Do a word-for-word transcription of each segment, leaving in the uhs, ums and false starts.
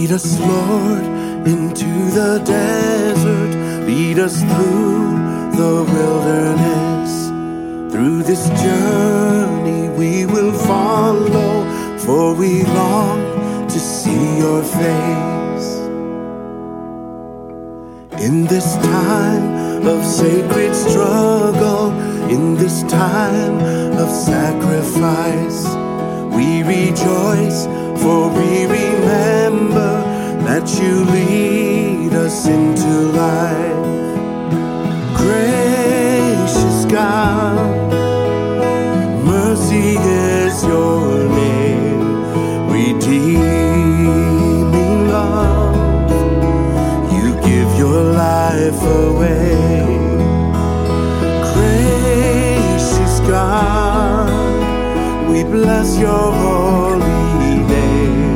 Lead us, Lord, into the desert. Lead us through the wilderness. Through this journey we will follow, for we long to see your face. In this time of sacred struggle, in this time of sacrifice, we rejoice, for we remember that you lead us into life. Gracious God, mercy is your name. Redeeming love, you give your life away. Gracious God, we bless your holy name.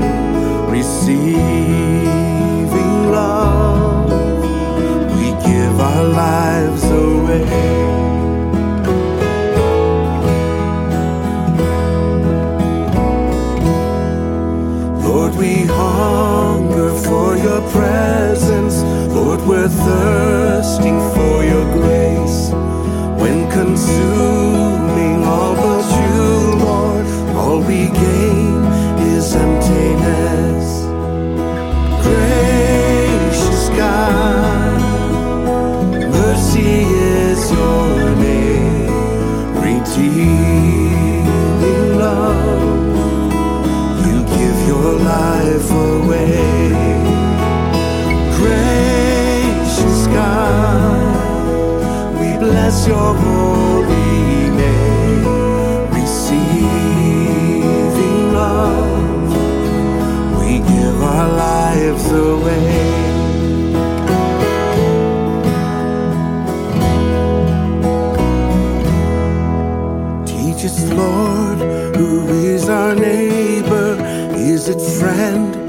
Receiving love, we give our lives away. Lord, we hunger for your presence. Lord, we're thirsting for your grace. When consuming all but you, Lord, all we gain is emptiness. Gracious God, mercy is your name. Redeeming love, you give your life away. Gracious God, we bless your holy name. Receiving love, we give our lives away. Teach us, Lord, who is our neighbor? Is it friend?